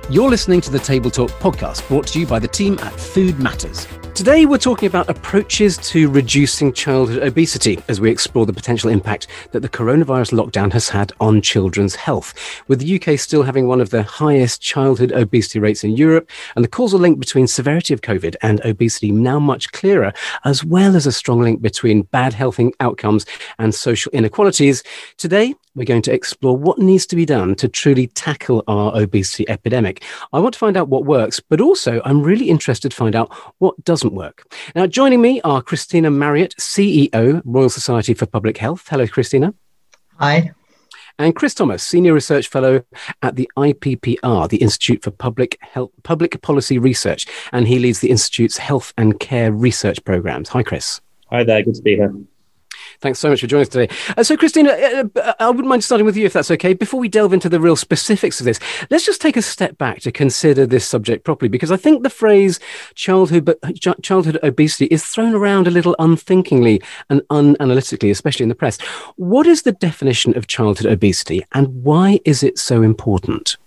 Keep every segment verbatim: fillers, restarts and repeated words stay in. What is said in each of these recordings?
You're listening to the Table Talk podcast, brought to you by the team at Food Matters. Today, we're talking about approaches to reducing childhood obesity as we explore the potential impact that the coronavirus lockdown has had on children's health. With the U K still having one of the highest childhood obesity rates in Europe, and the causal link between severity of COVID and obesity now much clearer, as well as a strong link between bad health outcomes and social inequalities, today, we're going to explore what needs to be done to truly tackle our obesity epidemic. I want to find out what works, but also I'm really interested to find out what doesn't work. Now, joining me are Christina Marriott, C E O, Royal Society for Public Health. Hello, Christina. Hi. And Chris Thomas, Senior Research Fellow at the I P P R, the Institute for Public Health, Public Policy Research, and he leads the Institute's Health and Care Research Programs. Hi, Chris. Hi there, good to be here. Thanks so much for joining us today. Uh, so, Christina, uh, I wouldn't mind starting with you, if that's okay. Before we delve into the real specifics of this, let's just take a step back to consider this subject properly, because I think the phrase childhood, ch- childhood obesity is thrown around a little unthinkingly and unanalytically, especially in the press. What is the definition of childhood obesity, and why is it so important?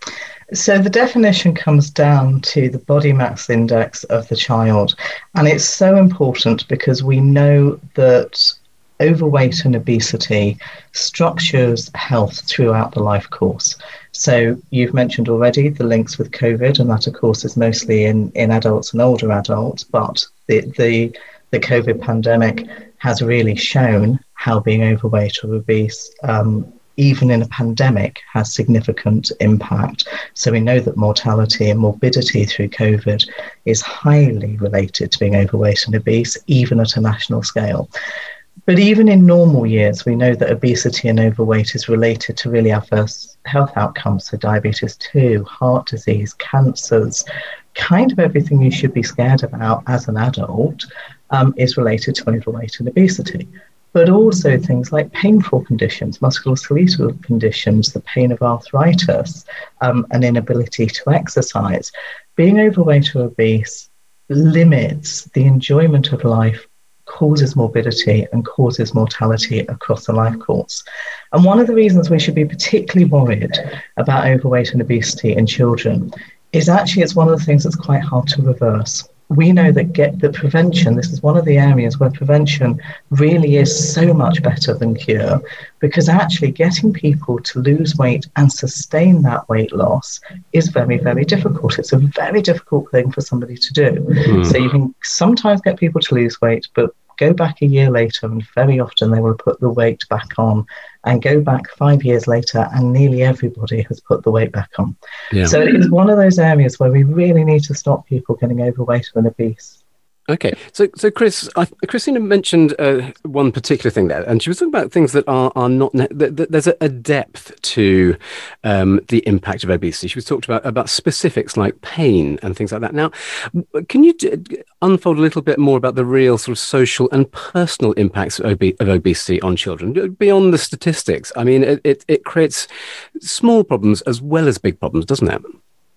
So the definition comes down to the body mass index of the child. And it's so important because we know that overweight and obesity structures health throughout the life course. So you've mentioned already the links with COVID, and that, of course, is mostly in, in adults and older adults. But the, the, the COVID pandemic has really shown how being overweight or obese, um, even in a pandemic, has significant impact. So we know that mortality and morbidity through COVID is highly related to being overweight and obese, even at a national scale. But even in normal years, we know that obesity and overweight is related to really adverse health outcomes. So diabetes two, heart disease, cancers, kind of everything you should be scared about as an adult um, is related to overweight and obesity. But also things like painful conditions, musculoskeletal conditions, the pain of arthritis, um, an inability to exercise. Being overweight or obese limits the enjoyment of life, causes morbidity and causes mortality across the life course. And one of the reasons we should be particularly worried about overweight and obesity in children is actually it's one of the things that's quite hard to reverse. We know that get the prevention, this is one of the areas where prevention really is so much better than cure, because actually getting people to lose weight and sustain that weight loss is very, very difficult. It's a very difficult thing for somebody to do. Mm. So you can sometimes get people to lose weight, but go back a year later and very often they will put the weight back on, and go back five years later and nearly everybody has put the weight back on. Yeah. So it is one of those areas where we really need to stop people getting overweight and obese. Okay, so so Chris, I, Christina mentioned uh, one particular thing there, and she was talking about things that are are not. Ne- th- th- there's a, a depth to um, the impact of obesity. She was talked about about specifics like pain and things like that. Now, can you d- unfold a little bit more about the real sort of social and personal impacts of, obe- of obesity on children beyond the statistics? I mean, it, it it creates small problems as well as big problems, doesn't it?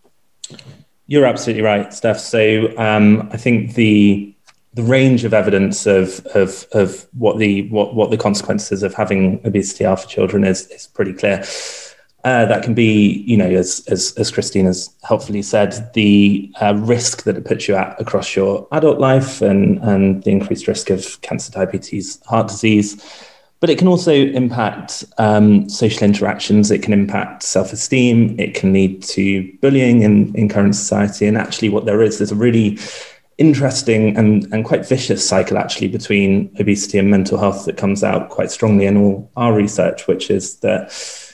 You're absolutely right, Steph. So um, I think the the range of evidence of of of what the what what the consequences of having obesity are for children is is pretty clear. Uh, that can be, you know, as as as Christina's helpfully said, the uh, risk that it puts you at across your adult life, and and the increased risk of cancer, diabetes, heart disease. But it can also impact um, social interactions. It can impact self-esteem. It can lead to bullying in, in current society. And actually what there is, there's a really interesting and, and quite vicious cycle actually between obesity and mental health that comes out quite strongly in all our research, which is that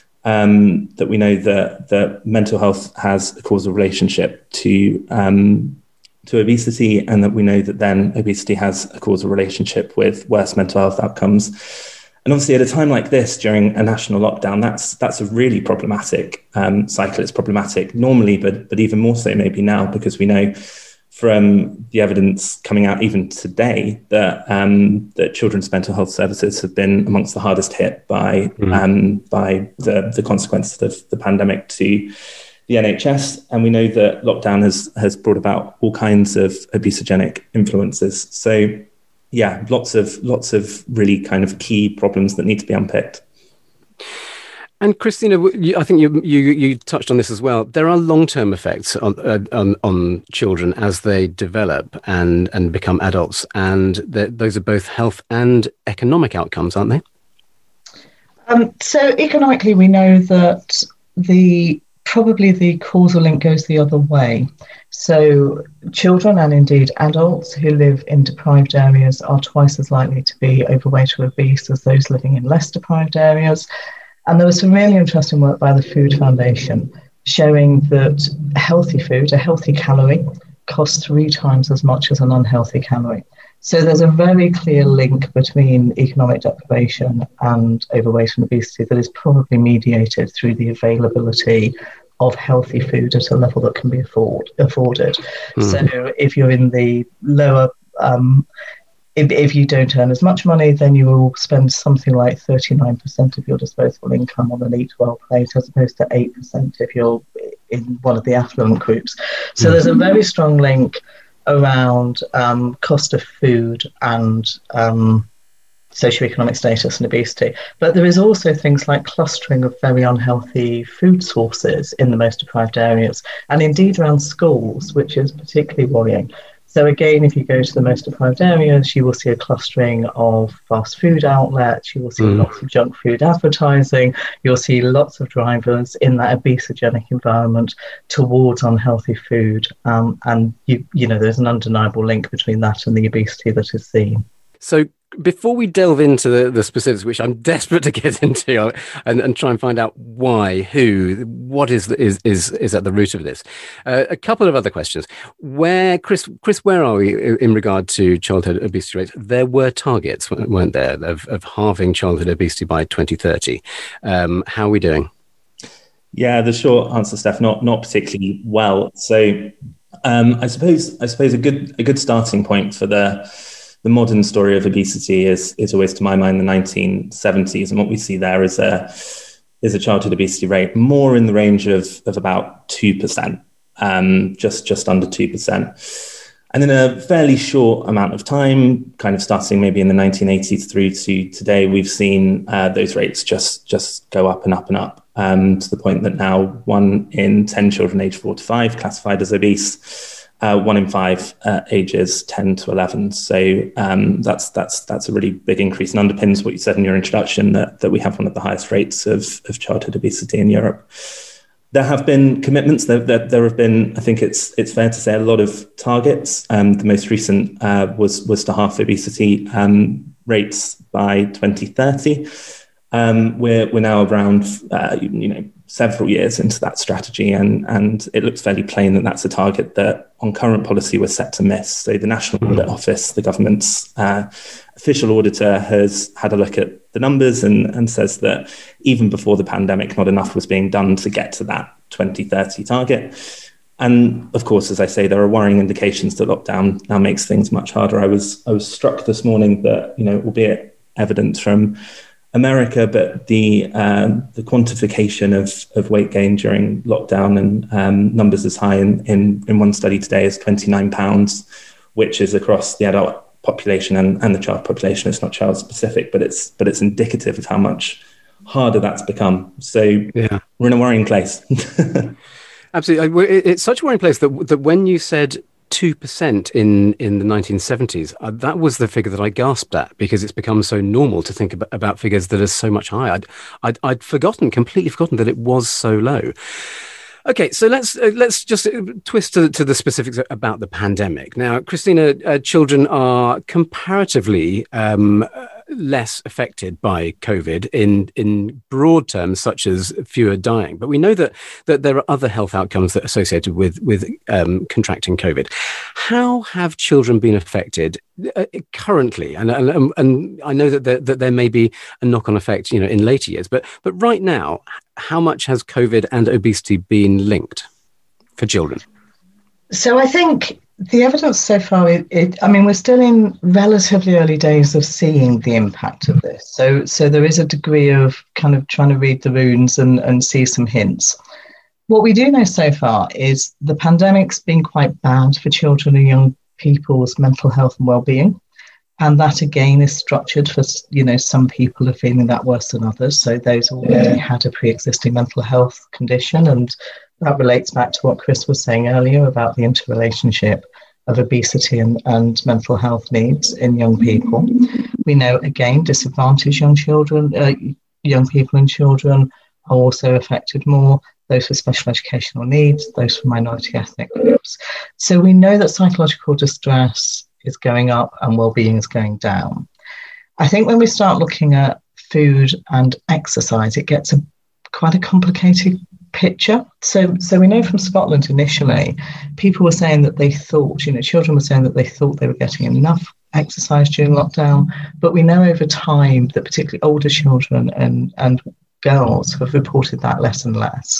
um, that we know that, that mental health has a causal relationship to um, to obesity, and that we know that then obesity has a causal relationship with worse mental health outcomes. And obviously, at a time like this, during a national lockdown, that's that's a really problematic um, cycle. It's problematic normally, but but even more so maybe now, because we know from the evidence coming out even today that um, that children's mental health services have been amongst the hardest hit by mm. um, by the, the consequences of the pandemic to the N H S. And we know that lockdown has has brought about all kinds of obesogenic influences. So yeah, lots of lots of really kind of key problems that need to be unpicked. And Christina, I think you, you you touched on this as well. There are long-term effects on uh, on, on children as they develop and and become adults, and those are both health and economic outcomes, aren't they? Um, so economically, we know that the probably the causal link goes the other way. So children and indeed adults who live in deprived areas are twice as likely to be overweight or obese as those living in less deprived areas. And there was some really interesting work by the Food Foundation showing that healthy food, a healthy calorie, costs three times as much as an unhealthy calorie. So there's a very clear link between economic deprivation and overweight and obesity that is probably mediated through the availability of healthy food at a level that can be afford, afforded. Mm. So if you're in the lower, um, if, if you don't earn as much money, then you will spend something like thirty-nine percent of your disposable income on an Eat Well plate, as opposed to eight percent if you're in one of the affluent groups. So mm. there's a very strong link around um, cost of food and um, socioeconomic status and obesity. But there is also things like clustering of very unhealthy food sources in the most deprived areas, and indeed around schools, which is particularly worrying. So again, if you go to the most deprived areas, you will see a clustering of fast food outlets, you will see mm. lots of junk food advertising, you'll see lots of drivers in that obesogenic environment towards unhealthy food. Um, and, you, you know, there's an undeniable link between that and the obesity that is seen. So before we delve into the, the specifics, which I'm desperate to get into, and, and try and find out why, who, what is is is, is at the root of this, uh, a couple of other questions. Where, Chris, Chris, where are we in regard to childhood obesity rates? There were targets, weren't there, of, of halving childhood obesity by twenty thirty. Um, how are we doing? Yeah, the short answer, Steph, not not particularly well. So um, I suppose I suppose a good a good starting point for the The modern story of obesity is is always, to my mind, the nineteen seventies, and what we see there is a is a childhood obesity rate more in the range of of about two percent, um, just just under two percent, and in a fairly short amount of time, kind of starting maybe in the nineteen eighties through to today, we've seen uh, those rates just just go up and up and up, um, to the point that now one in ten children aged four to five classified as obese. Uh, one in five uh, ages ten to eleven. So um, that's that's that's a really big increase, and underpins what you said in your introduction, that, that we have one of the highest rates of, of childhood obesity in Europe. There have been commitments. There, there, there have been, I think it's it's fair to say, a lot of targets. Um, the most recent uh, was was to halve obesity um, rates by twenty thirty. Um, we're we're now around uh, you know several years into that strategy, and and it looks fairly plain that that's a target that on current policy we're set to miss. So the National Audit Office, the government's uh, official auditor, has had a look at the numbers and, and says that even before the pandemic, not enough was being done to get to that twenty thirty target. And of course, as I say, there are worrying indications that lockdown now makes things much harder. I was I was struck this morning that, you know, albeit evidence from America, but the um, the quantification of, of weight gain during lockdown and um, numbers as high in, in, in one study today as twenty-nine pounds, which is across the adult population and, and the child population. It's not child specific, but it's but it's indicative of how much harder that's become. So yeah, we're in a worrying place. Absolutely. It's such a worrying place that that when you said two percent in, in the nineteen seventies, uh, that was the figure that I gasped at, because it's become so normal to think about, about figures that are so much higher. I'd, I'd, I'd forgotten, completely forgotten that it was so low. Okay, so let's uh, let's just twist to, to the specifics about the pandemic. Now, Christina, uh, children are comparatively um, less affected by COVID in in broad terms, such as fewer dying. But we know that that there are other health outcomes that are associated with with um, contracting COVID. How have children been affected uh, currently? And, and and I know that there, that there may be a knock-on effect, you know, in later years. But but right now, how much has COVID and obesity been linked for children? So I think the evidence so far, it, it, I mean, we're still in relatively early days of seeing the impact of this. So so there is a degree of kind of trying to read the runes and, and see some hints. What we do know so far is the pandemic's been quite bad for children and young people's mental health and well-being. And that again is structured for, you know, some people are feeling that worse than others. So those already had a pre-existing mental health condition. And that relates back to what Chris was saying earlier about the interrelationship of obesity and, and mental health needs in young people. We know, again, disadvantaged young children, uh, young people and children are also affected more, those with special educational needs, those from minority ethnic groups. So we know that psychological distress is going up and well-being is going down. I think when we start looking at food and exercise, it gets a quite a complicated picture. So, so we know from Scotland initially, people were saying that they thought, you know, children were saying that they thought they were getting enough exercise during lockdown, but we know over time that particularly older children and, and girls have reported that less and less.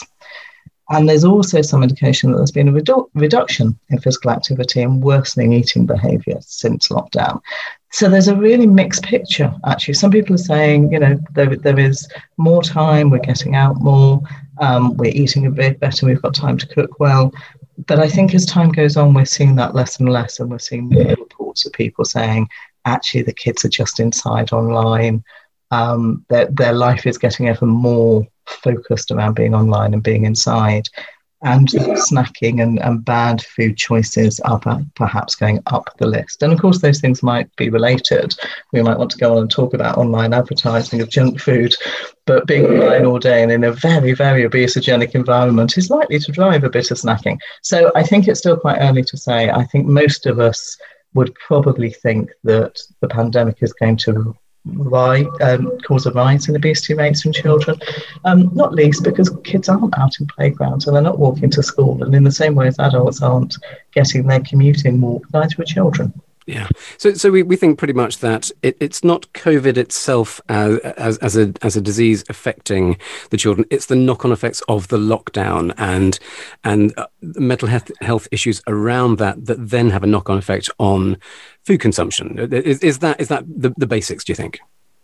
And there's also some indication that there's been a redu- reduction in physical activity and worsening eating behaviour since lockdown. So there's a really mixed picture, actually. Some people are saying, you know, there, there is more time, we're getting out more, um, we're eating a bit better, we've got time to cook well. But I think as time goes on, we're seeing that less and less, and we're seeing more reports of people saying, actually, the kids are just inside online. Um, their, their life is getting ever more focused around being online and being inside, and snacking and, and bad food choices are perhaps going up the list. And of course, those things might be related. We might want to go on and talk about online advertising of junk food, but being online all day and in a very, very obesogenic environment is likely to drive a bit of snacking. So I think it's still quite early to say. I think most of us would probably think that the pandemic is going to Why um, cause a rise in obesity rates in children, um, not least because kids aren't out in playgrounds and they're not walking to school, and in the same way as adults aren't getting their commuting walk, neither are children. Yeah. So so we, we think pretty much that it, it's not COVID itself as, as as a as a disease affecting the children. It's the knock-on effects of the lockdown and and uh, mental health, health issues around that that then have a knock-on effect on food consumption. Is, is that is that the, the basics, do you think?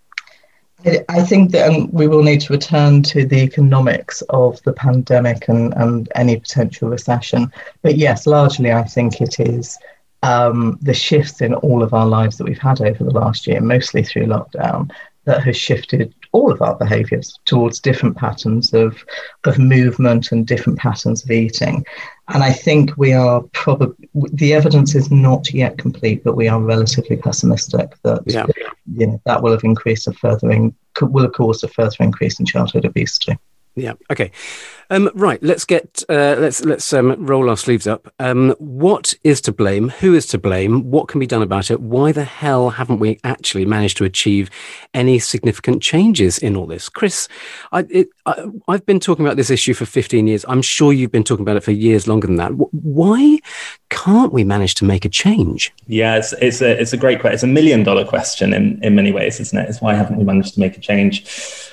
I think that um, we will need to return to the economics of the pandemic and, and any potential recession. But yes, largely I think it is Um, the shifts in all of our lives that we've had over the last year, mostly through lockdown, that has shifted all of our behaviours towards different patterns of of movement and different patterns of eating. And I think we are probably, the evidence is not yet complete, but we are relatively pessimistic that yeah. you know that will have increased a further in, will have caused a further increase in childhood obesity. Yeah. Okay. Um, right. Let's get uh, let's let's um, roll our sleeves up. Um, what is to blame? Who is to blame? What can be done about it? Why the hell haven't we actually managed to achieve any significant changes in all this? Chris, I, it, I, I've been talking about this issue for fifteen years. I'm sure you've been talking about it for years longer than that. Why can't we manage to make a change? Yeah, it's it's a it's a great question. It's a million dollar question in in many ways, isn't it? It's why haven't we managed to make a change?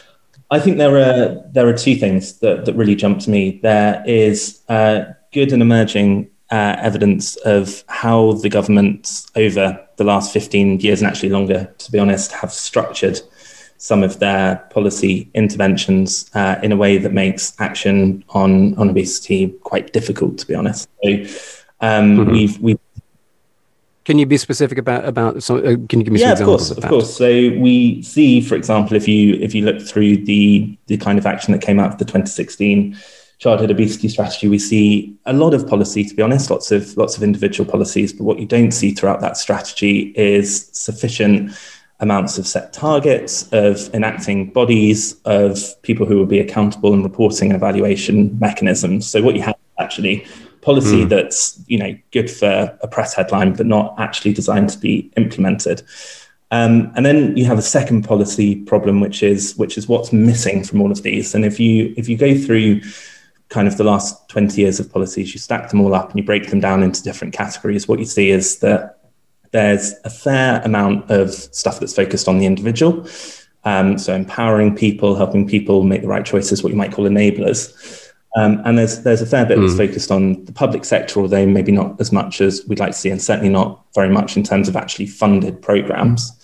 I think there are there are two things that, that really jump to me. There is uh, good and emerging uh, evidence of how the governments over the last fifteen years, and actually longer, to be honest, have structured some of their policy interventions uh, in a way that makes action on, on obesity quite difficult, to be honest. So um, mm-hmm. we've we've Can you be specific about about some? Uh, can you give me yeah, some examples of course, of that? Of course. So we see, for example, if you if you look through the the kind of action that came out of the twenty sixteen childhood obesity strategy, we see a lot of policy. To be honest, lots of lots of individual policies. But what you don't see throughout that strategy is sufficient amounts of set targets, of enacting bodies, of people who will be accountable and reporting and evaluation mechanisms. So what you have actually. Policy mm. that's, you know, good for a press headline, but not actually designed to be implemented. Um, and then you have a second policy problem, which is which is what's missing from all of these. And if you if you go through kind of the last twenty years of policies, you stack them all up and you break them down into different categories, what you see is that there's a fair amount of stuff that's focused on the individual. Um, so empowering people, helping people make the right choices, what you might call enablers. Um, and there's there's a fair bit mm. that's focused on the public sector, although maybe not as much as we'd like to see, and certainly not very much in terms of actually funded programs.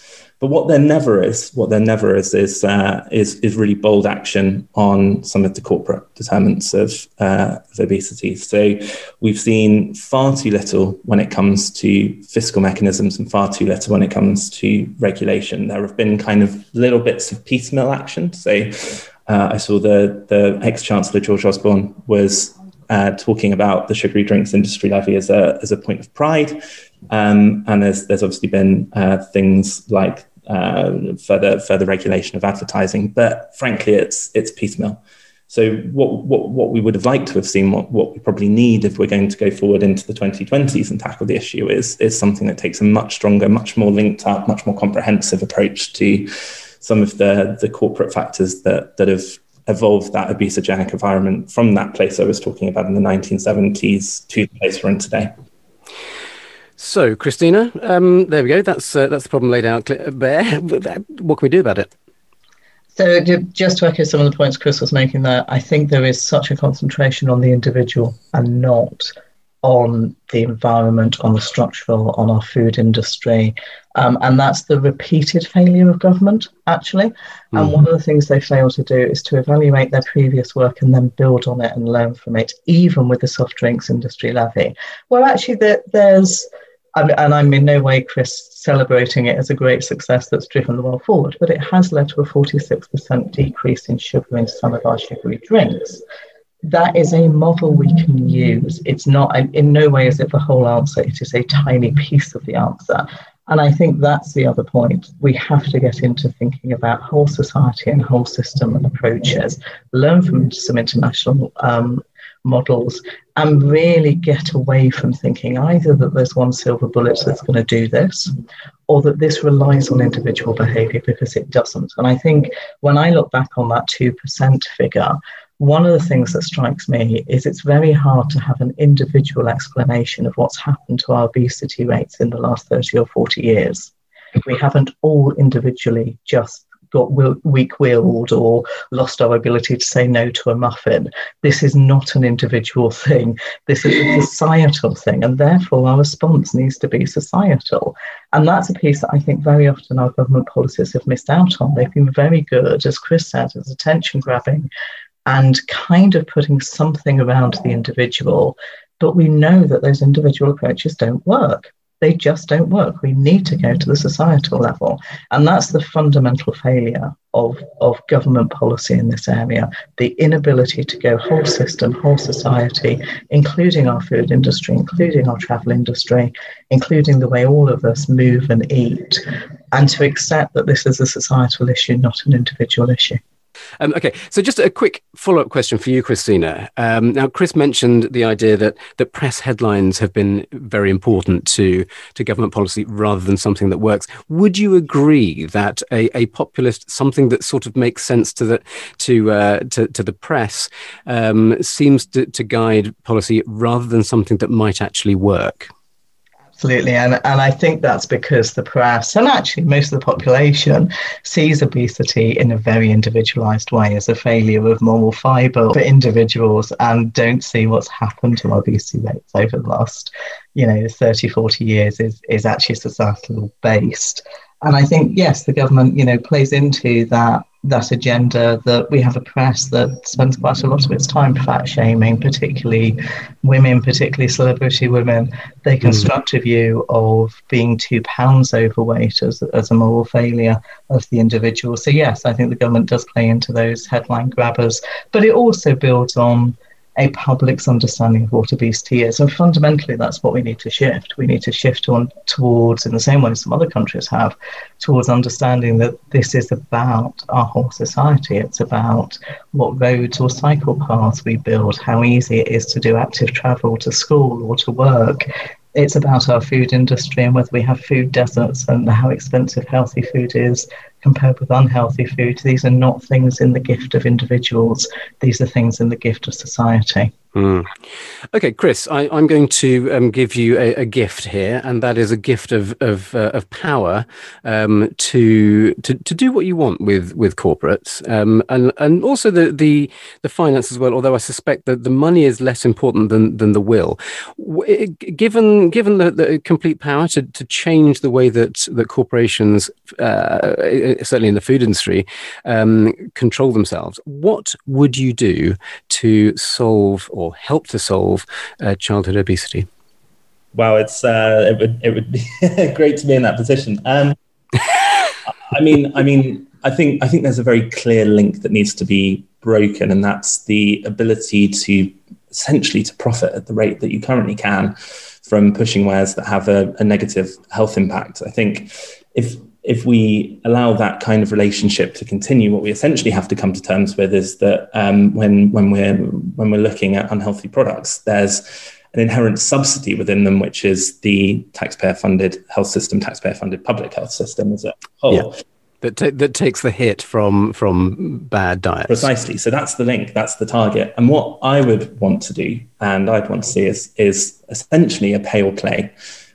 But what there never is, what there never is, is uh, is is really bold action on some of the corporate determinants of, uh, of obesity. So we've seen far too little when it comes to fiscal mechanisms and far too little when it comes to regulation. There have been kind of little bits of piecemeal action. So uh, I saw the the ex-Chancellor George Osborne was uh, talking about the sugary drinks industry levy as a as a point of pride. Um, and there's there's obviously been uh, things like uh, further further regulation of advertising, but frankly, it's it's piecemeal. So what what what we would have liked to have seen, what, what we probably need if we're going to go forward into the twenty twenties and tackle the issue, is is something that takes a much stronger, much more linked up, much more comprehensive approach to some of the the corporate factors that that have evolved that obesogenic environment from that place I was talking about in the nineteen seventies to the place we're in today. So, Christina, um, there we go. That's uh, that's the problem laid out bare. What can we do about it? So just to echo some of the points Chris was making there, I think there is such a concentration on the individual and not on the environment, on the structural, on our food industry. Um, and that's the repeated failure of government, actually. Mm-hmm. And one of the things they fail to do is to evaluate their previous work and then build on it and learn from it, even with the soft drinks industry levy. Well, actually, there, there's... And I'm in no way, Chris, celebrating it as a great success that's driven the world forward, but it has led to a forty-six percent decrease in sugar in some of our sugary drinks. That is a model we can use. It's not, in no way is it the whole answer. It is a tiny piece of the answer. And I think that's the other point. We have to get into thinking about whole society and whole system and approaches, learn from some international um, models, and really get away from thinking either that there's one silver bullet that's going to do this, or that this relies on individual behaviour, because it doesn't. And I think when I look back on that two percent figure, one of the things that strikes me is it's very hard to have an individual explanation of what's happened to our obesity rates in the last thirty or forty years. We haven't all individually just got weak-willed or lost our ability to say no to a muffin. This is not an individual thing. This is a societal thing, and therefore our response needs to be societal. And that's a piece that I think very often our government policies have missed out on. They've been very good, as Chris said, as attention-grabbing and kind of putting something around the individual, but we know that those individual approaches don't work. They just don't work. We need to go to the societal level. And that's the fundamental failure of, of government policy in this area, the inability to go whole system, whole society, including our food industry, including our travel industry, including the way all of us move and eat, and to accept that this is a societal issue, not an individual issue. Um, okay, so just a quick follow-up question for you, Christina. Um, now, Chris mentioned the idea that that press headlines have been very important to to government policy rather than something that works. Would you agree that a, a populist, something that sort of makes sense to the to uh, to, to the press, um, seems to, to guide policy rather than something that might actually work? Absolutely. And, and I think that's because the press, and actually most of the population, sees obesity in a very individualised way as a failure of moral fibre for individuals, and don't see what's happened to obesity rates over the last, you know, thirty, forty years is, is actually societal based. And I think, yes, the government, you know, plays into that that agenda, that we have a press that spends quite a lot of its time fat shaming, particularly women, particularly celebrity women. They construct mm. a view of being two pounds overweight as, as a moral failure of the individual. So yes, I think the government does play into those headline grabbers, but it also builds on a public's understanding of what obesity is. And fundamentally, that's what we need to shift. We need to shift on towards, in the same way some other countries have, towards understanding that this is about our whole society. It's about what roads or cycle paths we build, how easy it is to do active travel to school or to work. It's about our food industry and whether we have food deserts and how expensive healthy food is compared with unhealthy food. These are not things in the gift of individuals. These are things in the gift of society. Mm. Okay, Chris, I, I'm going to um, give you a, a gift here, and that is a gift of of, uh, of power um, to, to to do what you want with with corporates, um, and and also the, the the finance as well. Although I suspect that the money is less important than than the will. Given given the, the complete power to, to change the way that that corporations, uh, certainly in the food industry, um, control themselves, what would you do to solve or help to solve uh, childhood obesity? Wow, it's uh, it would it would be great to be in that position. Um, I mean, I mean, I think I think there's a very clear link that needs to be broken, and that's the ability to essentially to profit at the rate that you currently can from pushing wares that have a, a negative health impact. I think if if we allow that kind of relationship to continue, what we essentially have to come to terms with is that um, when when we're when we're looking at unhealthy products, there's an inherent subsidy within them, which is the taxpayer-funded health system, taxpayer-funded public health system as a whole. Yeah. That, ta- that takes the hit from from bad diets. Precisely. So that's the link, that's the target. And what I would want to do, and I'd want to see, is, is essentially a pay or play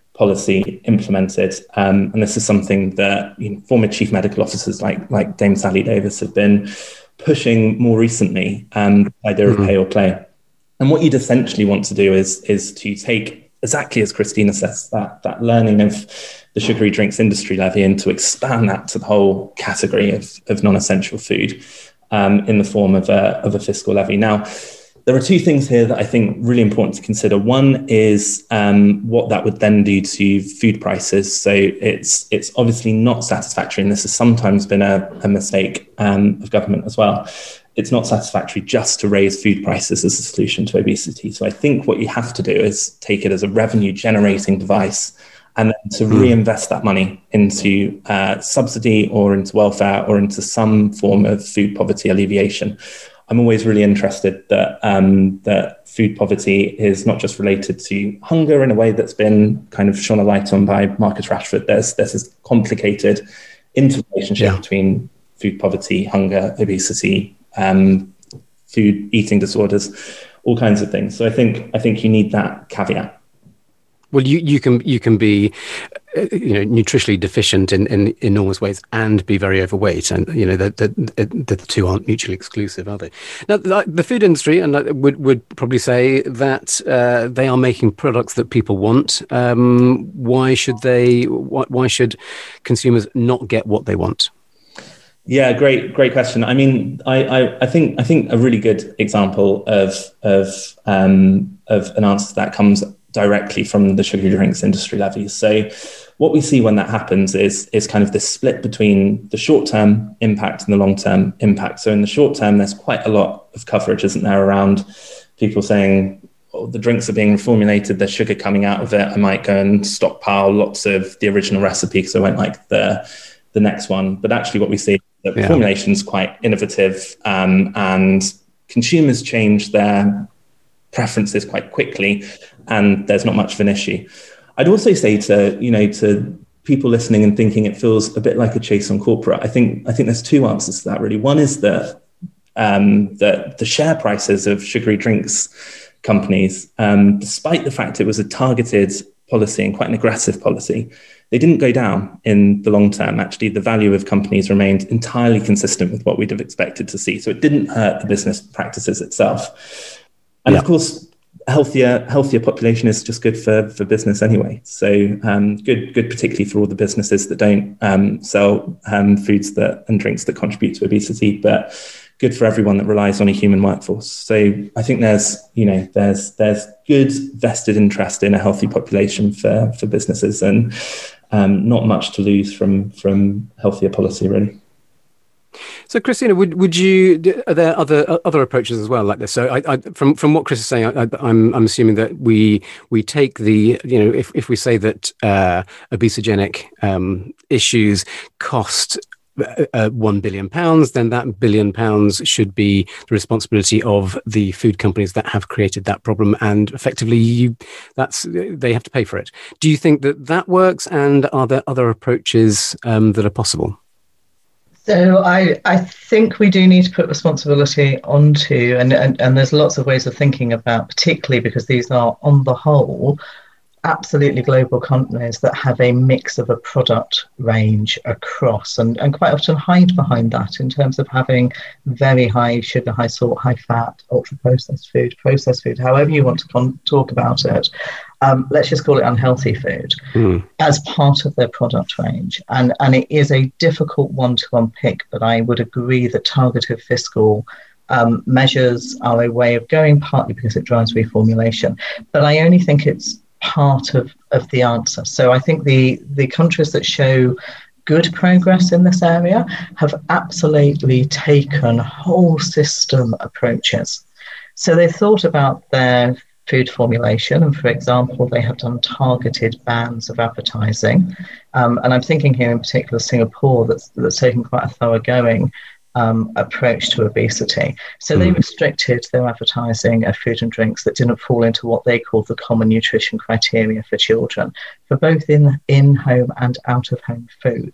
policy implemented. Um, and this is something that you know, former chief medical officers like, like Dame Sally Davis have been pushing more recently, um, the idea mm-hmm. of pay or play. And what you'd essentially want to do is, is to take, exactly as Christina says, that, that learning of the sugary drinks industry levy and to expand that to the whole category of, of non-essential food um, in the form of a, of a fiscal levy. Now, there are two things here that I think really important to consider. One is um, what that would then do to food prices. So it's it's obviously not satisfactory, and this has sometimes been a, a mistake um, of government as well. It's not satisfactory just to raise food prices as a solution to obesity. So I think what you have to do is take it as a revenue generating device and then to mm. reinvest that money into uh, subsidy or into welfare or into some form of food poverty alleviation. I'm always really interested that um, that food poverty is not just related to hunger in a way that's been kind of shone a light on by Marcus Rashford. There's, there's this complicated interrelationship yeah. between food poverty, hunger, obesity, um, food eating disorders, all kinds of things. So I think I think you need that caveat. Well, you, you can you can be, uh, you know, nutritionally deficient in, in enormous ways and be very overweight, and you know the the, the two aren't mutually exclusive, are they? Now, the, the food industry, and I would would probably say that uh, they are making products that people want. Um, why should they? Why, why should consumers not get what they want? Yeah, great, great question. I mean, I, I, I think I think a really good example of of um, of an answer to that comes directly from the sugary drinks industry levies. So what we see when that happens is, is kind of this split between the short-term impact and the long-term impact. So in the short term, there's quite a lot of coverage, isn't there, around people saying, oh, the drinks are being reformulated, there's sugar coming out of it, I might go and stockpile lots of the original recipe because I won't like the, the next one. But actually what we see is that yeah. formulation is quite innovative um, and consumers change their preferences quite quickly, and there's not much of an issue. I'd also say to, you know, to people listening and thinking it feels a bit like a chase on corporate, I think I think there's two answers to that really. One is that um, the, the share prices of sugary drinks companies, um, despite the fact it was a targeted policy and quite an aggressive policy, they didn't go down in the long term. Actually, the value of companies remained entirely consistent with what we'd have expected to see. So it didn't hurt the business practices itself. And yeah. of course, healthier healthier population is just good for, for business anyway. So um, good, good particularly for all the businesses that don't um, sell um, foods that and drinks that contribute to obesity, but good for everyone that relies on a human workforce. So I think there's, you know, there's there's good vested interest in a healthy population for, for businesses, and um, not much to lose from from healthier policy, really. So, Christina, would would you? Are there other other approaches as well like this? So, I, I, from from what Chris is saying, I, I'm I'm assuming that we we take the you know if if we say that uh, obesogenic um, issues cost uh, one billion pounds, then that billion pounds should be the responsibility of the food companies that have created that problem, and effectively, you that's they have to pay for it. Do you think that that works? And are there other approaches um, that are possible? So I, I think we do need to put responsibility onto, and, and, and there's lots of ways of thinking about, particularly because these are, on the whole, absolutely global companies that have a mix of a product range across, and, and quite often hide behind that in terms of having very high sugar, high salt, high fat, ultra processed food, processed food, however you want to con- talk about it. Um, let's just call it unhealthy food mm. as part of their product range. And, and it is a difficult one to unpick, but I would agree that targeted fiscal um, measures are a way of going, partly because it drives reformulation. But I only think it's part of, of the answer. So I think the, the countries that show good progress in this area have absolutely taken whole system approaches. So they've thought about their food formulation, and for example, they have done targeted bans of advertising. Um, and I'm thinking here in particular Singapore that's, that's taken quite a thoroughgoing Um, approach to obesity. So they restricted their advertising of food and drinks that didn't fall into what they called the common nutrition criteria for children, for both in, in-home and out-of-home food.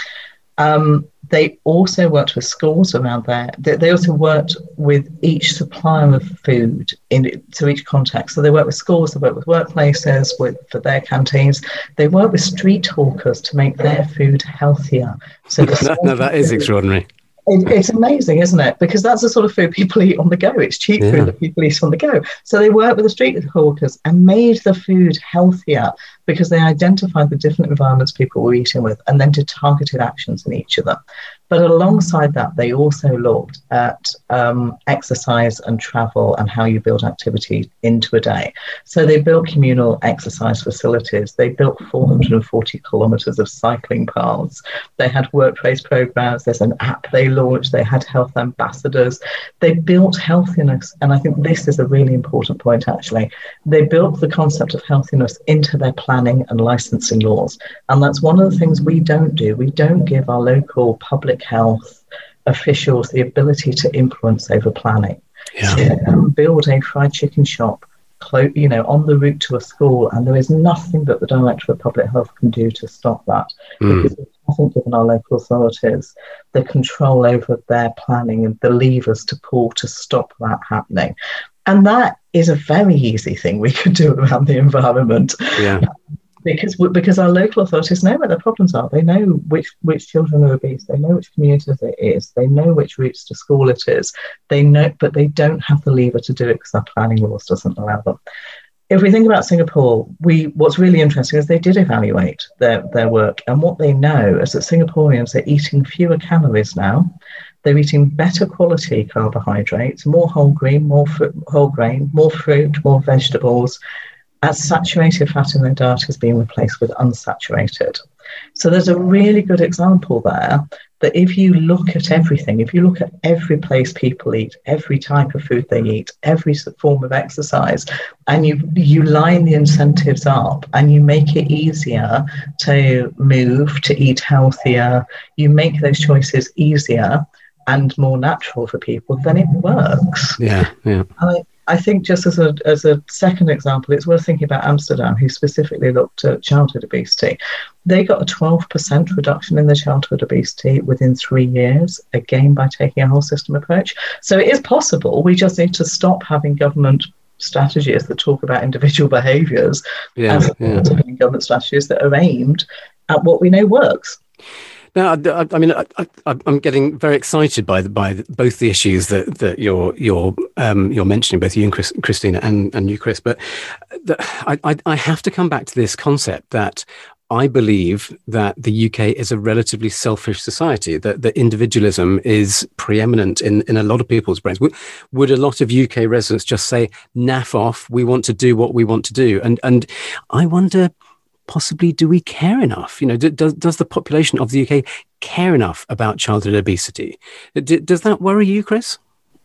Um, they also worked with schools around there. They, they also worked with each supplier of food in to each context. So they work with schools, they work with workplaces, with for their canteens. They work with street hawkers to make their food healthier. So the no, that is extraordinary. It, it's amazing, isn't it? Because that's the sort of food people eat on the go. It's cheap yeah. food that people eat on the go. So they worked with the street hawkers and made the food healthier because they identified the different environments people were eating with and then did targeted actions in each of them. But alongside that, they also looked at um, exercise and travel and how you build activity into a day. So they built communal exercise facilities. They built four hundred forty kilometres of cycling paths. They had workplace programs. There's an app they launched. They had health ambassadors. They built healthiness. And I think this is a really important point, actually. They built the concept of healthiness into their planning and licensing laws. And that's one of the things we don't do. We don't give our local public health officials the ability to influence over planning. Yeah. So they can build a fried chicken shop, clo- you know, on the route to a school, and there is nothing that the Director of Public Health can do to stop that mm. because it hasn't given our local authorities the control over their planning and the levers to pull to stop that happening. And that is a very easy thing we could do around the environment. Yeah. Because because our local authorities know where the problems are. They know which, which children are obese. They know which communities it is. They know which routes to school it is. They know, but they don't have the lever to do it because our planning laws doesn't allow them. If we think about Singapore, we what's really interesting is they did evaluate their, their work. And what they know is that Singaporeans are eating fewer calories now. They're eating better quality carbohydrates, more whole grain, more fr- whole grain, more fruit, more vegetables, as saturated fat in their diet is being replaced with unsaturated. So there's a really good example there that if you look at everything, if you look at every place people eat, every type of food they eat, every form of exercise, and you you line the incentives up and you make it easier to move, to eat healthier, you make those choices easier and more natural for people, then it works. Yeah, yeah. I, I think just as a as a second example, it's worth thinking about Amsterdam, who specifically looked at childhood obesity. They got a twelve percent reduction in their childhood obesity within three years, again, by taking a whole system approach. So it is possible. We just need to stop having government strategies that talk about individual behaviours yeah, and yeah. having government strategies that are aimed at what we know works. Now, I, I mean, I, I, I'm getting very excited by the, by both the issues that, that you're you're um, you're mentioning, both you and Chris, Christina, and, and you, Chris. But the, I, I have to come back to this concept that I believe that the U K is a relatively selfish society, that, that individualism is preeminent in, in a lot of people's brains. Would, would a lot of U K residents just say, naff off, we want to do what we want to do? And and I wonder, possibly, do we care enough? You know, does does the population of the U K care enough about childhood obesity? Does that worry you, Chris?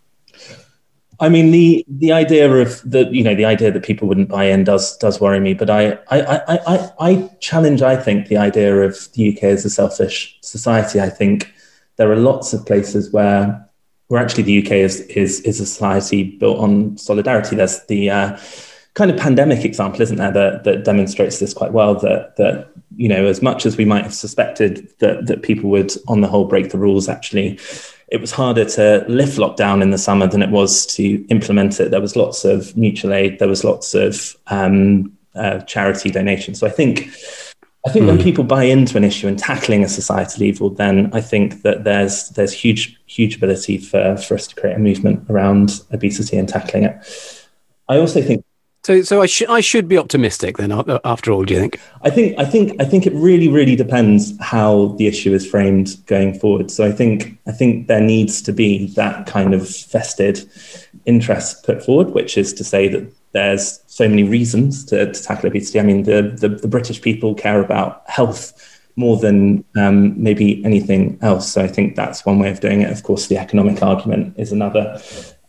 I mean, the the idea of the you know the idea that people wouldn't buy in does does worry me. But I I I I, I challenge, I think, the idea of the U K as a selfish society. I think there are lots of places where where actually the U K is is is a society built on solidarity. There's the uh, kind of pandemic example, isn't there, that, that demonstrates this quite well, that, that, you know, as much as we might have suspected that, that people would, on the whole, break the rules, actually, it was harder to lift lockdown in the summer than it was to implement it. There was lots of mutual aid. There was lots of um, uh, charity donations. So I think I think mm. when people buy into an issue and tackling a societal evil, then I think that there's there's huge, huge ability for, for us to create a movement around obesity and tackling it. I also think So, so I should I should be optimistic then. After all, do you think? I think I think I think it really, really depends how the issue is framed going forward. So I think I think there needs to be that kind of vested interest put forward, which is to say that there's so many reasons to, to tackle obesity. I mean, the, the the British people care about health more than um, maybe anything else. So I think that's one way of doing it. Of course, the economic argument is another.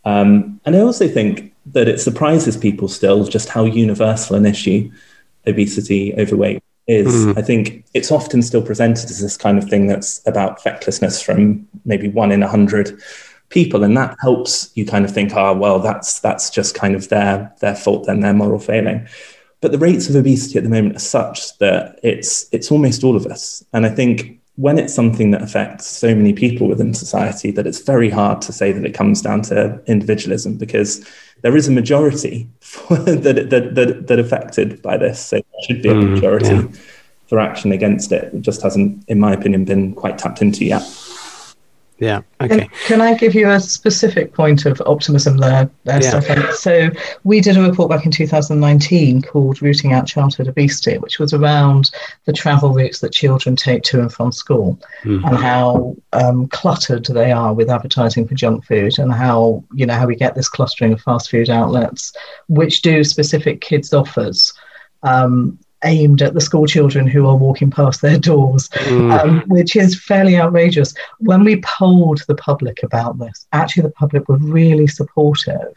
Um, and I also think that it surprises people still just how universal an issue obesity, overweight is. Mm. I think it's often still presented as this kind of thing that's about fecklessness from maybe one in a hundred people. And that helps you kind of think, oh, well, that's that's just kind of their, their fault, then their moral failing. But the rates of obesity at the moment are such that it's it's almost all of us. And I think when it's something that affects so many people within society, that it's very hard to say that it comes down to individualism, because there is a majority for, that, that, that, that affected by this. So there should be a majority mm, yeah. for action against it. It just hasn't, in my opinion, been quite tapped into yet. Yeah. Okay. Can, can I give you a specific point of optimism there, there yeah. Stefan? So we did a report back in two thousand nineteen called Rooting Out Childhood Obesity, which was around the travel routes that children take to and from school mm. and how um, cluttered they are with advertising for junk food, and how, you know, how we get this clustering of fast food outlets which do specific kids offers um, aimed at the school children who are walking past their doors, mm. um, which is fairly outrageous. When we polled the public about this, actually the public were really supportive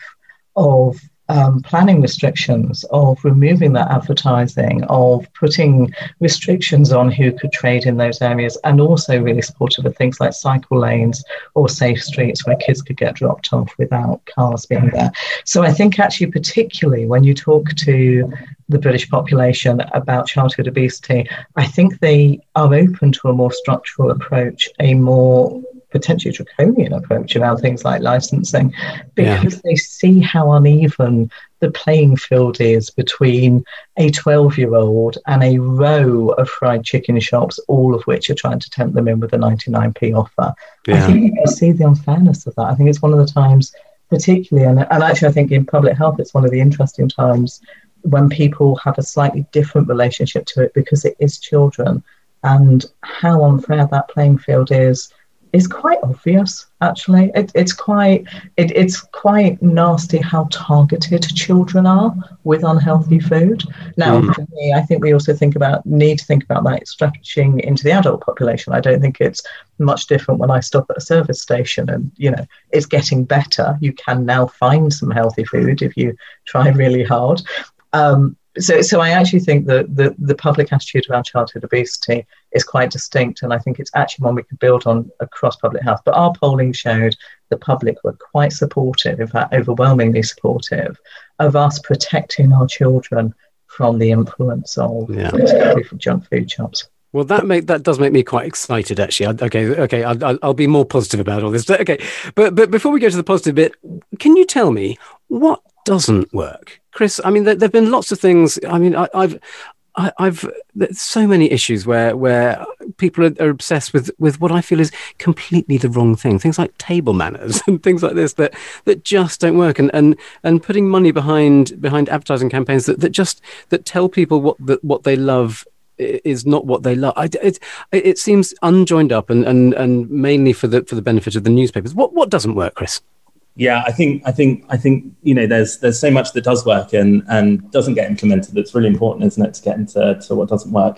of um, planning restrictions, of removing that advertising, of putting restrictions on who could trade in those areas, and also really supportive of things like cycle lanes or safe streets where kids could get dropped off without cars being there. So I think actually, particularly when you talk to the British population about childhood obesity, I think they are open to a more structural approach, a more potentially draconian approach around things like licensing, because yeah. they see how uneven the playing field is between a twelve-year-old and a row of fried chicken shops, all of which are trying to tempt them in with a ninety-nine p offer. Yeah. I think you can see the unfairness of that. I think it's one of the times, particularly, and, and actually I think in public health, it's one of the interesting times when people have a slightly different relationship to it, because it is children, and how unfair that playing field is is quite obvious. Actually, it, it's quite it, it's quite nasty how targeted children are with unhealthy food. Now, mm. for me, I think we also think about need to think about that stretching into the adult population. I don't think it's much different when I stop at a service station, and you know it's getting better. You can now find some healthy food if you try really hard. Um, so, so I actually think that the, the public attitude around childhood obesity is quite distinct, and I think it's actually one we could build on across public health. But our polling showed the public were quite supportive, in fact, overwhelmingly supportive, of us protecting our children from the influence of, yeah. particularly from junk food shops. Well, that make that does make me quite excited, actually. I, okay, okay, I'll, I'll be more positive about all this. Okay, but but before we go to the positive bit, can you tell me what doesn't work, Chris? I mean, there have been lots of things. I mean, I, I've, I, I've there's so many issues where where people are, are obsessed with with what I feel is completely the wrong thing. Things like table manners and things like this that that just don't work. And and and putting money behind behind advertising campaigns that, that just that tell people what that what they love is not what they love. I, it it seems unjoined up and, and and mainly for the for the benefit of the newspapers. What what doesn't work, Chris? Yeah, I think I think I think you know there's there's so much that does work and and doesn't get implemented. That's really important, isn't it, to get into to what doesn't work.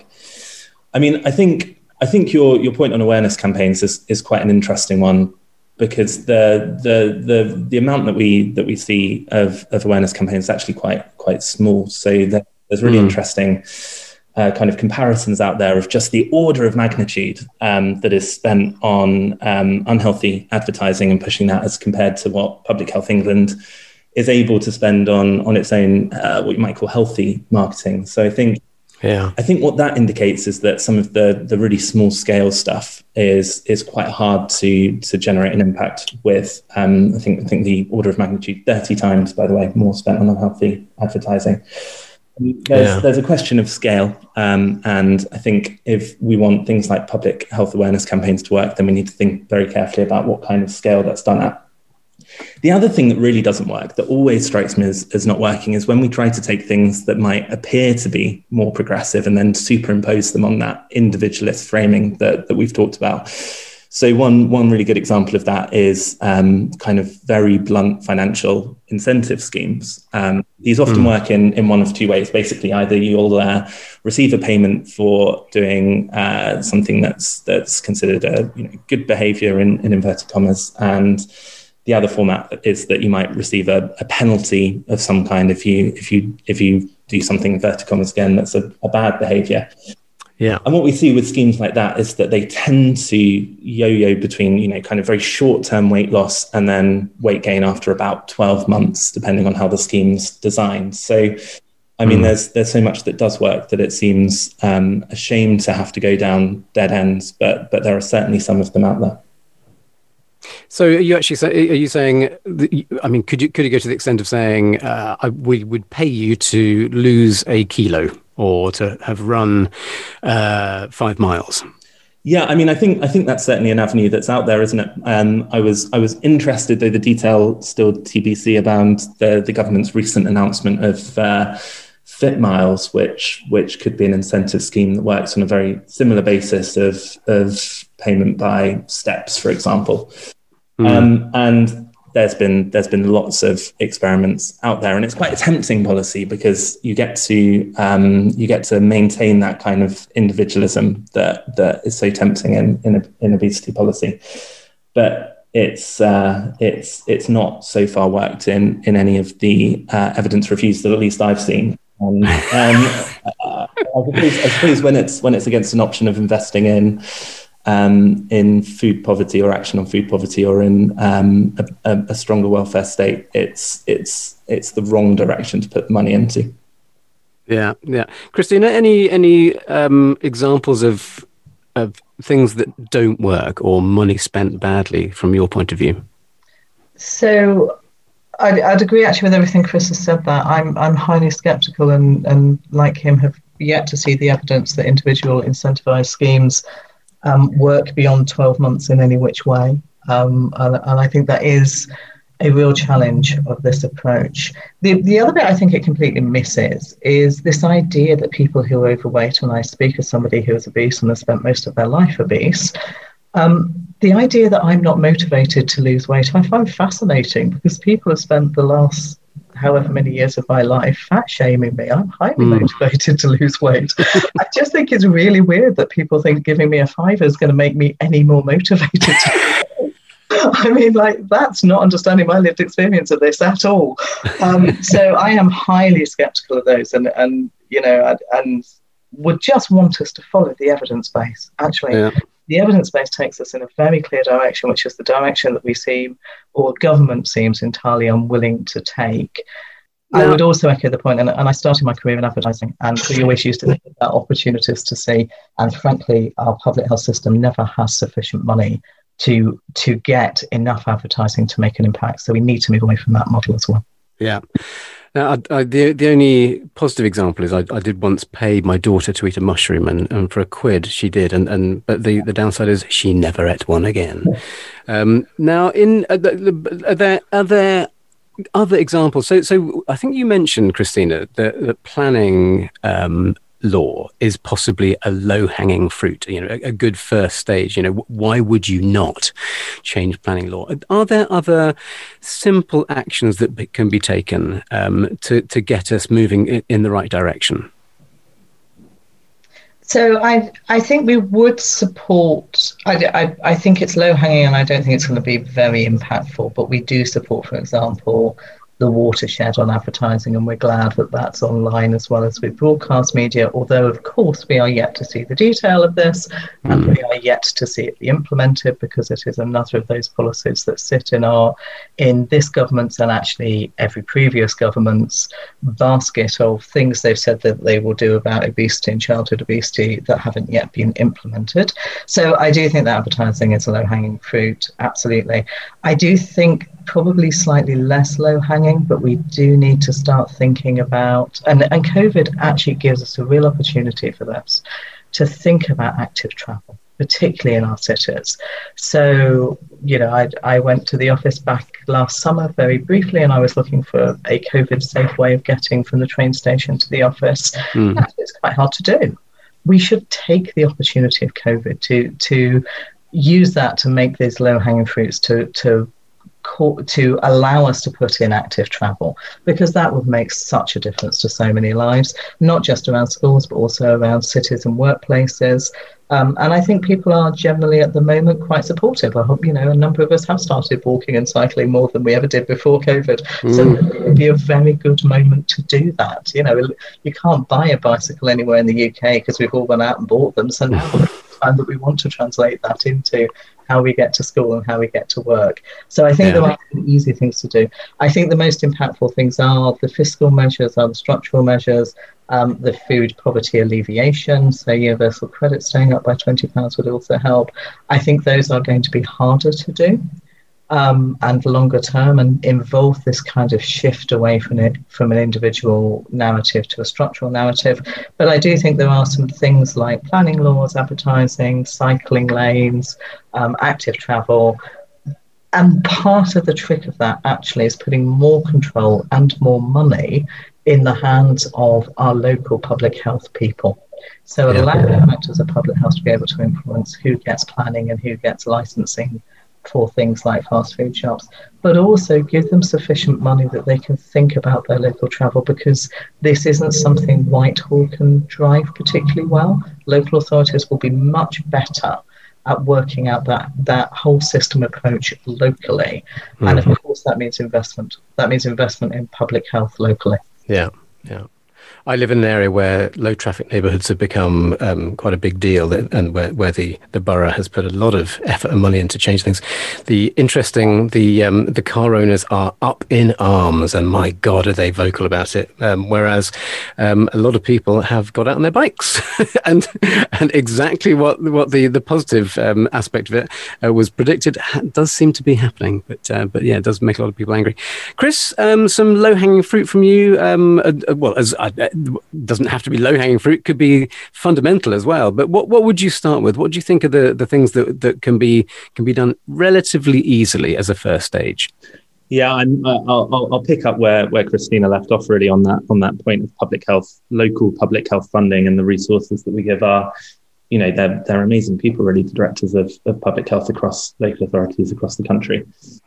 I mean, I think I think your your point on awareness campaigns is is quite an interesting one, because the the the the amount that we that we see of of awareness campaigns is actually quite quite small. So there's really mm. interesting Uh, kind of comparisons out there of just the order of magnitude um, that is spent on um, unhealthy advertising and pushing that, as compared to what Public Health England is able to spend on on its own uh, what you might call healthy marketing. So I think yeah, I think what that indicates is that some of the the really small scale stuff is is quite hard to to generate an impact with. Um, I think I think the order of magnitude thirty times, by the way, more spent on unhealthy advertising. There's yeah. there's a question of scale, um, and I think if we want things like public health awareness campaigns to work, then we need to think very carefully about what kind of scale that's done at. The other thing that really doesn't work, that always strikes me as, as not working, is when we try to take things that might appear to be more progressive and then superimpose them on that individualist framing that, that we've talked about. So one one really good example of that is um, kind of very blunt financial incentive schemes. Um, these often mm. work in, in one of two ways. Basically, either you'll uh, receive a payment for doing uh, something that's that's considered a you know, good behaviour in, in inverted commas, and the other format is that you might receive a, a penalty of some kind if you if you if you do something inverted commas again that's a, a bad behaviour. Yeah. And what we see with schemes like that is that they tend to yo-yo between, you know, kind of very short-term weight loss and then weight gain after about twelve months, depending on how the scheme's designed. So, I mean, mm. there's there's so much that does work that it seems um, a shame to have to go down dead ends, but but there are certainly some of them out there. So, are you actually say, are you saying? I mean, could you could you go to the extent of saying uh, I, we would pay you to lose a kilo or to have run uh, five miles? Yeah, I mean, I think I think that's certainly an avenue that's out there, isn't it? Um, I was I was interested, though the detail still T B C, about the the government's recent announcement of uh, Fit Miles, which which could be an incentive scheme that works on a very similar basis of of payment by steps, for example. Mm. Um, and there's been there's been lots of experiments out there, and it's quite a tempting policy because you get to um, you get to maintain that kind of individualism that that is so tempting in in, in obesity policy, but it's uh, it's it's not so far worked in in any of the uh, evidence reviews that at least I've seen. Um, um, uh, I, suppose, I suppose when it's when it's against an option of investing in. Um, in food poverty or action on food poverty or in um, a, a stronger welfare state, it's it's it's the wrong direction to put money into. Yeah, yeah. Christina, any any um, examples of of things that don't work or money spent badly from your point of view? So I'd, I'd agree actually with everything Chris has said there. I'm I'm highly sceptical and, and like him have yet to see the evidence that individual incentivized schemes Um, work beyond twelve months in any which way. Um, and, and I think that is a real challenge of this approach. The, the other bit I think it completely misses is this idea that people who are overweight, and I speak as somebody who is obese and has spent most of their life obese, um, the idea that I'm not motivated to lose weight, I find fascinating because people have spent the last however many years of my life fat shaming me. I'm highly mm. motivated to lose weight. I just think it's really weird that people think giving me a fiver is going to make me any more motivated to I mean, like, that's not understanding my lived experience of this at all. Um, so I am highly skeptical of those and, and you know, and, and would just want us to follow the evidence base. Actually, yeah. The evidence base takes us in a very clear direction, which is the direction that we seem, or government seems entirely unwilling to take. Now, I would also echo the point, and, and I started my career in advertising, and we always used to think about opportunities to see, and frankly, our public health system never has sufficient money to to get enough advertising to make an impact. So we need to move away from that model as well. Yeah. Now, I, I, the the only positive example is I, I did once pay my daughter to eat a mushroom, and, and for a quid she did, and, and but the, the downside is she never ate one again. Um, now, in are there are there other examples? So, so I think you mentioned, Christina, that, that planning um, law is possibly a low-hanging fruit, you know, a, a good first stage. You know, why would you not change planning law? Are there other simple actions that be, can be taken um, to, to get us moving in, in the right direction? So I I think we would support, I, I, I think it's low-hanging and I don't think it's going to be very impactful, but we do support, for example, the watershed on advertising, and we're glad that that's online as well as with broadcast media, although of course we are yet to see the detail of this, mm. and we are yet to see it be implemented, because it is another of those policies that sit in our in this government's and actually every previous government's basket of things they've said that they will do about obesity and childhood obesity that haven't yet been implemented. So I do think that advertising is low-hanging fruit, absolutely. I do think probably slightly less low-hanging, but we do need to start thinking about, and, and COVID actually gives us a real opportunity for this, to think about active travel, particularly in our cities. So, you know, I, I went to the office back last summer very briefly, and I was looking for a COVID-safe way of getting from the train station to the office. Mm. It's quite hard to do. We should take the opportunity of COVID to to use that to make these low-hanging fruits to to to allow us to put in active travel, because that would make such a difference to so many lives, not just around schools, but also around cities and workplaces. Um, and I think people are generally at the moment quite supportive. I hope, you know, a number of us have started walking and cycling more than we ever did before COVID. Mm. So it would be a very good moment to do that. You know, you can't buy a bicycle anywhere in the U K because we've all gone out and bought them. So now it's time that we want to translate that into how we get to school and how we get to work. So I think yeah. there are easy things to do. I think the most impactful things are the fiscal measures, are the structural measures, um, the food poverty alleviation. So universal credit staying up by twenty pounds would also help. I think those are going to be harder to do um, and longer term, and involve this kind of shift away from it, from an individual narrative to a structural narrative. But I do think there are some things like planning laws, advertising, cycling lanes, um, active travel. And part of the trick of that actually is putting more control and more money in the hands of our local public health people. So yeah. allow them actors of public health to be able to influence who gets planning and who gets licensing for things like fast food shops, but also give them sufficient money that they can think about their local travel, because this isn't something Whitehall can drive particularly well. Local authorities will be much better at working out that that whole system approach locally. Mm-hmm. And of course that means investment. That means investment in public health locally. Yeah, yeah. I live in an area where low traffic neighbourhoods have become um, quite a big deal, and where, where the, the borough has put a lot of effort and money into change things. The interesting, the um, the car owners are up in arms, and my God, are they vocal about it. Um, whereas um, a lot of people have got out on their bikes, and and exactly what what the the positive um, aspect of it uh, was predicted does seem to be happening. But uh, but yeah, it does make a lot of people angry. Chris, um, some low hanging fruit from you. Um, uh, well, as I. Uh, doesn't have to be low-hanging fruit, could be fundamental as well. But what, what would you start with? What do you think are the, the things that, that can be can be done relatively easily as a first stage? Yeah, I'm, uh, I'll, I'll pick up where, where Christina left off really on that on that point of public health, local public health funding, and the resources that we give our, you know, they're they're amazing people, really, the directors of, of public health across local authorities across the country.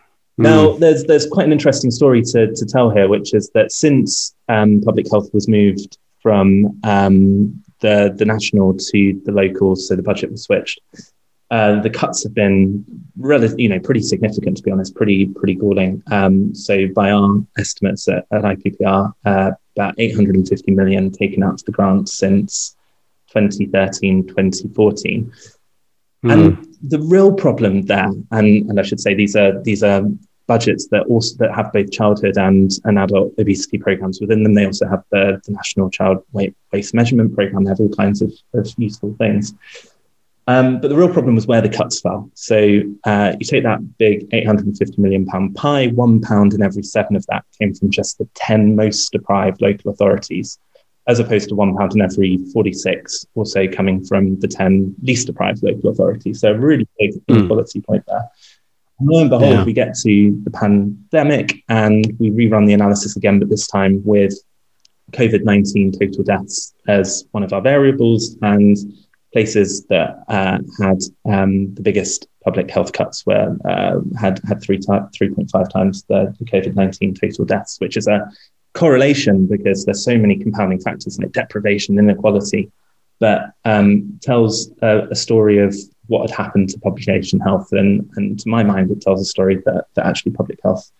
Now, there's there's quite an interesting story to, to tell here, which is that since um, public health was moved from um, the the national to the local, so the budget was switched, uh, the cuts have been relatively, you know, pretty significant, to be honest, pretty pretty galling. Um, so by our estimates at, at I P P R, uh, about eight hundred fifty million taken out of the grant since twenty thirteen, twenty fourteen. Mm. And the real problem there, and, and I should say these are these are budgets that also that have both childhood and, and adult obesity programs within them. They also have the, the National Child Weight Waist Measurement Program. They have all kinds of, of useful things. Um, but the real problem was where the cuts fell. So uh, you take that big eight hundred fifty million pound pie, one pound in every seven of that came from just the ten most deprived local authorities, as opposed to one pound in every forty-six also coming from the ten least deprived local authorities. So a really big inequality mm. point there. And lo and behold, yeah. we get to the pandemic and we rerun the analysis again, but this time with COVID nineteen total deaths as one of our variables, and places that uh, had um, the biggest public health cuts were uh, had had three three point five times the, the COVID nineteen total deaths, which is a correlation because there's so many compounding factors in it, deprivation, inequality, but um, tells a, a story of what had happened to population health. And, and to my mind, it tells a story that, that actually public health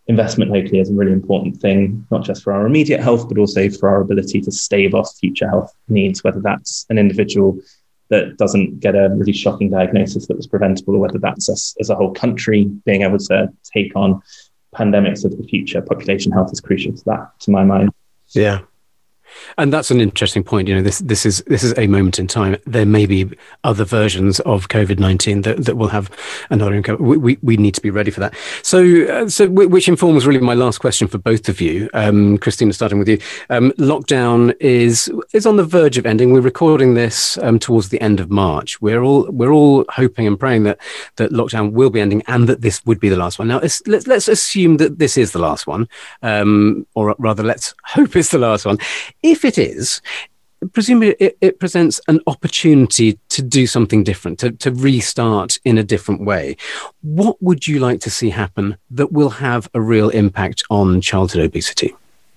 investment locally is a really important thing, not just for our immediate health, but also for our ability to stave off future health needs, whether that's an individual that doesn't get a really shocking diagnosis that was preventable, or whether that's us as a whole country being able to take on pandemics of the future. Population health is crucial to that, to my mind. Yeah. And that's an interesting point. You know, this this is this is a moment in time. There may be other versions of COVID nineteen that, that will have another income. We, we we need to be ready for that. So uh, so which informs really my last question for both of you. Um, Christina, starting with you. Um, lockdown is is on the verge of ending. We're recording this um, towards the end of March. We're all we're all hoping and praying that that lockdown will be ending and that this would be the last one. Now let's let's assume that this is the last one, um, or rather, let's hope it's the last one. If it is, presumably it, it presents an opportunity to do something different, to, to restart in a different way. What would you like to see happen that will have a real impact on childhood obesity?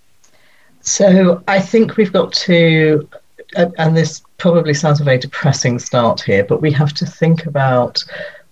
So I think we've got to, and this probably sounds a very depressing start here, but we have to think about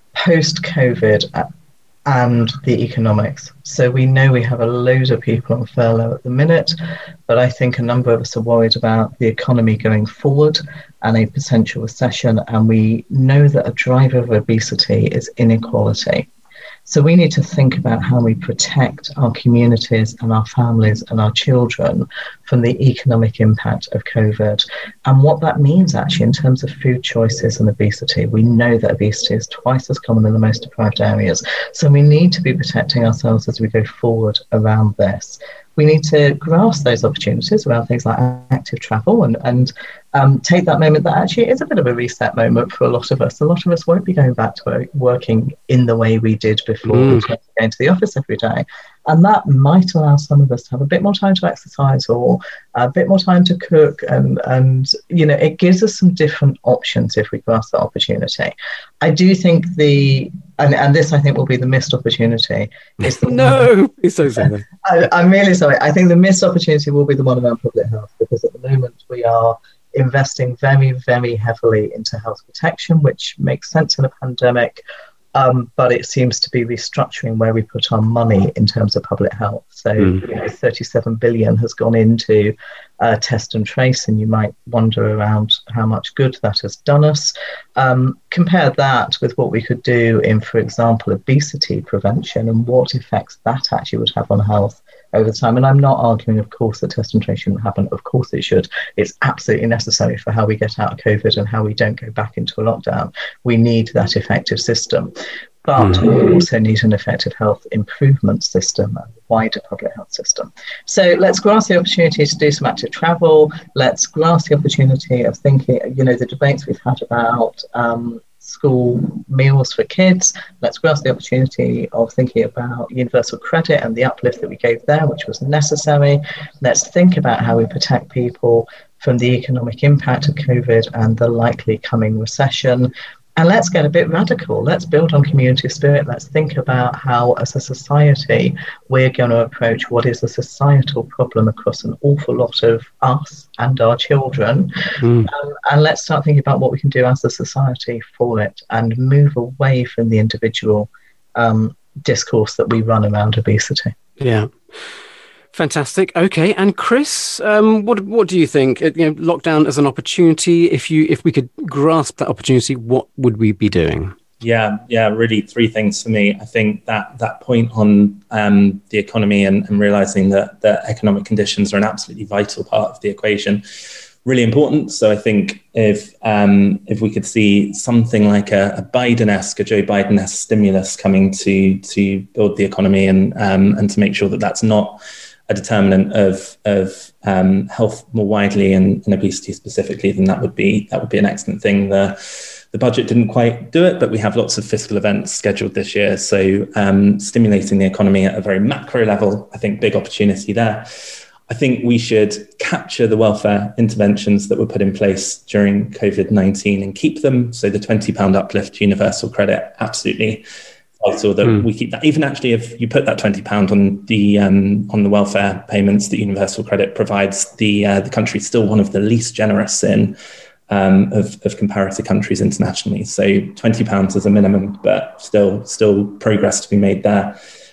post-COVID and the economics. So we know we have a load of people on furlough at the minute, but I think a number of us are worried about the economy going forward and a potential recession. And we know that a driver of obesity is inequality. So we need to think about how we protect our communities and our families and our children from the economic impact of COVID and what that means actually in terms of food choices and obesity. We know that obesity is twice as common in the most deprived areas. So we need to be protecting ourselves as we go forward around this. We need to grasp those opportunities around things like active travel and, and um, take that moment that actually is a bit of a reset moment for a lot of us. A lot of us won't be going back to working in the way we did before, mm. going to the office every day. And that might allow some of us to have a bit more time to exercise or a bit more time to cook. And, and you know, it gives us some different options if we grasp that opportunity. I do think the, and, and this I think will be the missed opportunity. Is the no, it's so sorry. I, I'm really sorry. I think the missed opportunity will be the one around public health, because at the moment we are investing very, very heavily into health protection, which makes sense in a pandemic. Um, but it seems to be restructuring where we put our money in terms of public health. So mm. you know, thirty-seven billion has gone into uh, test and trace, and you might wonder around how much good that has done us. Um, compare that with what we could do in, for example, obesity prevention and what effects that actually would have on health over time. And I'm not arguing, of course, that test and trace shouldn't happen. Of course it should. It's absolutely necessary for how we get out of COVID and how we don't go back into a lockdown. We need that effective system. But mm. we also need an effective health improvement system and wider public health system. So let's grasp the opportunity to do some active travel. Let's grasp the opportunity of thinking, you know, the debates we've had about um, school meals for kids. Let's grasp the opportunity of thinking about universal credit and the uplift that we gave there, which was necessary. Let's think about how we protect people from the economic impact of COVID and the likely coming recession. And let's get a bit radical. Let's build on community spirit. Let's think about how, as a society, we're going to approach what is a societal problem across an awful lot of us and our children. Mm. Um, and let's start thinking about what we can do as a society for it and move away from the individual um, discourse that we run around obesity. Yeah. Fantastic. Okay, and Chris, um, what what do you think? You know, lockdown as an opportunity. If you if we could grasp that opportunity, what would we be doing? Yeah, yeah, really three things for me. I think that that point on um, the economy and, and realizing that that economic conditions are an absolutely vital part of the equation, really important. So I think if um, if we could see something like a, a Biden-esque, a Joe Biden-esque stimulus coming to to build the economy and um, and to make sure that that's not a determinant of of um, health more widely and, and obesity specifically, then that would be that would be an excellent thing. The the budget didn't quite do it, but we have lots of fiscal events scheduled this year. So um, stimulating the economy at a very macro level, I think big opportunity there. I think we should capture the welfare interventions that were put in place during COVID nineteen and keep them. So the twenty pound uplift universal credit, absolutely vital that mm. we keep that. Even actually, if you put that twenty pound on the um, on the welfare payments that universal credit provides, the uh, the country is still one of the least generous in um, of, of comparator countries internationally. So twenty pounds is a minimum, but still still progress to be made there.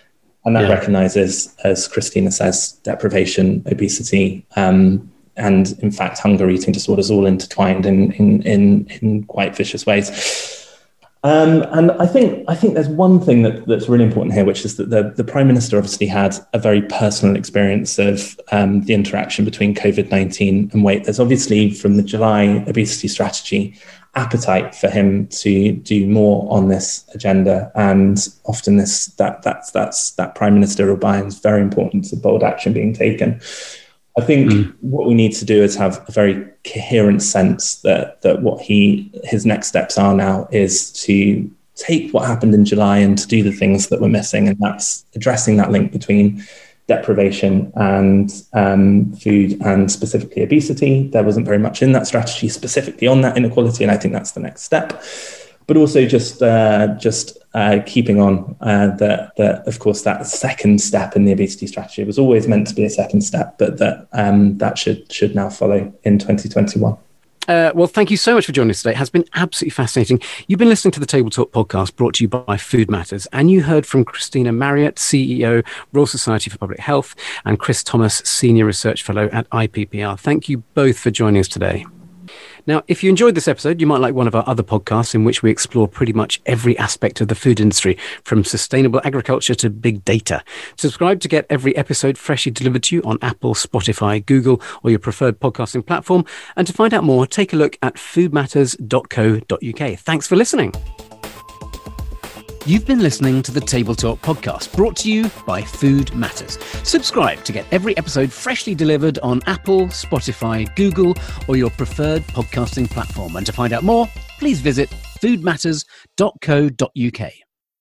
And that Yeah. recognises, as Christina says, deprivation, obesity, um, and in fact, hunger, eating disorders, all intertwined in in in, in quite vicious ways. Um, and I think I think there's one thing that, that's really important here, which is that the, the Prime Minister obviously had a very personal experience of um, the interaction between COVID nineteen and weight. There's obviously, from the July obesity strategy, appetite for him to do more on this agenda, and often this that that's that's that Prime Ministerial buy-in is very important to bold action being taken. I think mm. what we need to do is have a very coherent sense that that what he his next steps are now is to take what happened in July and to do the things that were missing, and that's addressing that link between deprivation and um, food, and specifically obesity. There wasn't very much in that strategy specifically on that inequality, and I think that's the next step. But also just uh, just uh, keeping on uh, that, that, of course, that second step in the obesity strategy was always meant to be a second step, but that um, that should should now follow in twenty twenty-one. Uh, well, thank you so much for joining us today. It has been absolutely fascinating. You've been listening to the Table Talk podcast brought to you by Food Matters, and you heard from Christina Marriott, C E O, Royal Society for Public Health, and Chris Thomas, Senior Research Fellow at I P P R. Thank you both for joining us today. Now, if you enjoyed this episode, you might like one of our other podcasts in which we explore pretty much every aspect of the food industry, from sustainable agriculture to big data. Subscribe to get every episode freshly delivered to you on Apple, Spotify, Google, or your preferred podcasting platform. And to find out more, take a look at food matters dot co dot uk. Thanks for listening. You've been listening to the Table Talk podcast, brought to you by Food Matters. Subscribe to get every episode freshly delivered on Apple, Spotify, Google, or your preferred podcasting platform. And to find out more, please visit food matters dot co dot uk.